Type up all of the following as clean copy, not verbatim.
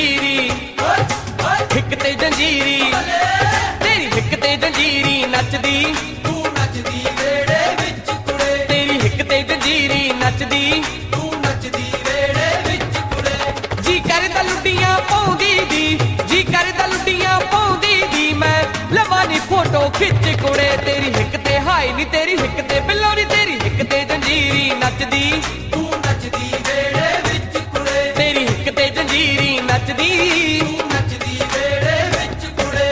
जंजीरी हिक ते जंजीरी तेरी हिक ते जंजीरी नचदी तू नचदी वेड़े विच कुड़े तेरी हिक ते जंजीरी नचदी तू नचदी वेड़े विच कुड़े जी करदा लुड्डियां पाउंदी दी जी करदा लुड्डियां पाउंदी दी मैं लवानी फोटो खिच कुड़े तेरी हिक ते हाई नी तेरी हिक ते बिल्लो नी तेरी हिक ते जंजीरी नचदी तू नचदी वेड़े विच कुड़े तेरी हिक ते जंजीरी नचदी तू नचदी वेड़े विच कुड़े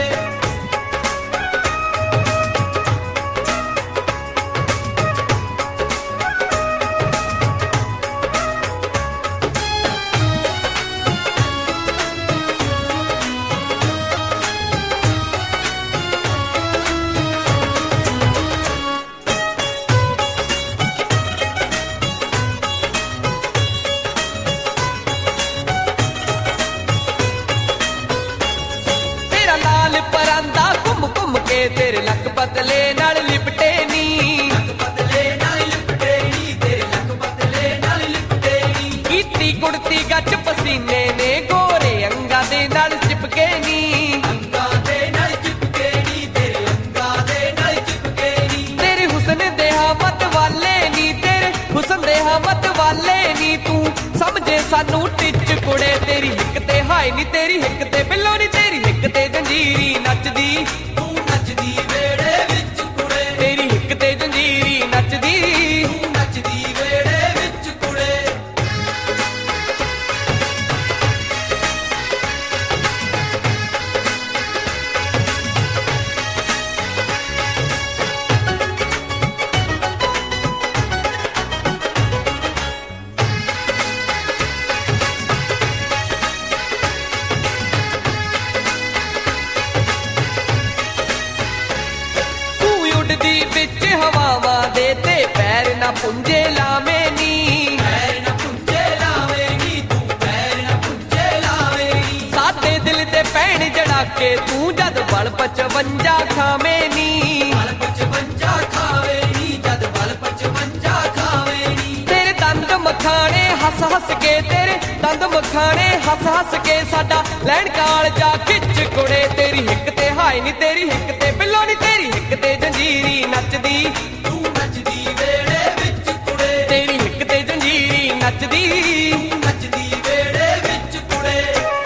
तेरा लाल परांदा घुम घुम के तेरे लक पतले नाल लिपटे नी पतले नाल लिपटे नी तेरे लक पतले नाल लिपटे नी कीती कुड़ती गच पसीने ने गोरे अंगा दे नाल चिपके नी अंगा दे नाल चिपके नी तेरे अंगा दे नाल चिपके नी तेरे हुस्न दे मत वाले नी तेरे हुस्न दे मत वाले नी तू समझे सानू टिच कुड़े तेरी हिक ते हाई नी तेरी हिक ते बिल्लो नी तेरी हिक ते जंजीरी नचदी तू नचदी वेड़े विच कुड़े तेरी हिक ते जंजीरी नचदी तू नचदी वेड़े विच कुड़े तू उड़दी विच हवावां दे ते पैर ना पुंजे लावे नी पैर न पुंजे लावे नी तू पैर न पुंजे लावे नी सादे दिल ते पैण जड़ा के तू जद बल 55 खावे नी बल 55 खावे नी जद बल 55 खावे नी तेरे दंद मखाने हस हस के तेरे दंद मखाने हस हस के साडा लैण काल जा खिच कुड़े तेरी हिक ते हाई नी तेरी हिक ते बिल्लो नी तेरी हिक ते जंजीरी नचदी तू नचदी वेड़े विच कुड़े तेरी हिक ते जंजीरी नचदी तू नचदी वेड़े विच कुड़े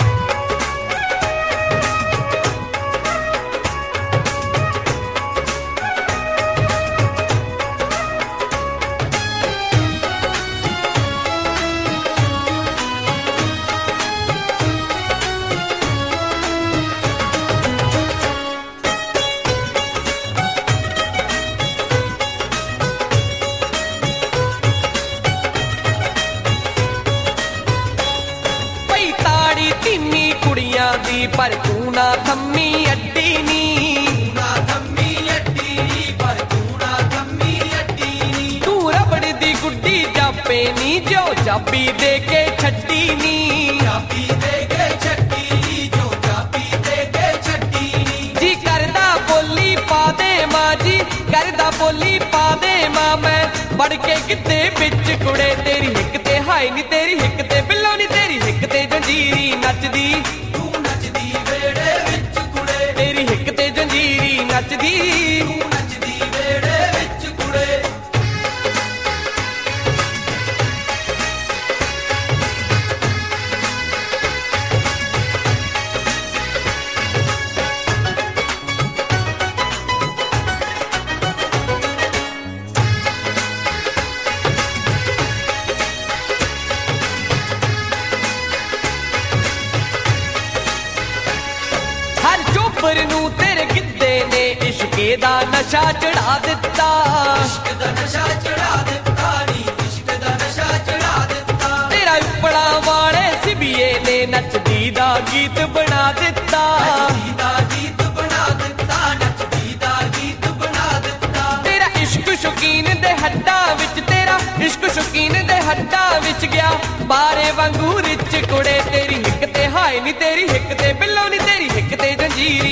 पई ताड़ी तीनी कुड़ियां दी पर तू ना थम्मी अड्डी नी ना थम्मी अड्डी नी पर तू ना थम्मी अड्डी नी तू रबड़ दी गुड्डी जापे नी जो जापी दे के छड्डी नी चाबी दे के छड्डी नी जो चाबी दे के छड्डी नी जी करदा बोली पा दे मां जी करदा बोली पा दे मां मैं बढ़ के किते बिच कुड़े तेरी हिक ते हाई नी तेरी हिक ते बिल्लो नी तेरी हिक ते जंजीरी नचदी तू नचदी वेड़े विच कुड़े तेरी हिक ते जंजीरी नचदी तू नचदी वेड़े विच कुड़े हर चोपर नू तेरे गिद्दे ने इश्के दा नशा चढ़ा दिता इश्क दा नशा चढ़ा दित्ता नी इश्क दा नशा चढ़ा दित्ता तेरा उपड़ा वाले सिबिए ने नचदी दा गीत बना दिता नचदी दा गीत बना दित्ता नचदी दा गीत बना दित्ता तेरा इश्क शौकीन दे हड्डा विच तेरा इश्क शौकीन दे हड्डा विच गया बारे वांगू रिच कुड़े तेरी हिक ते हाई नी तेरी हिक ते बिल्लो नी तेरी हिक ते जंजीरी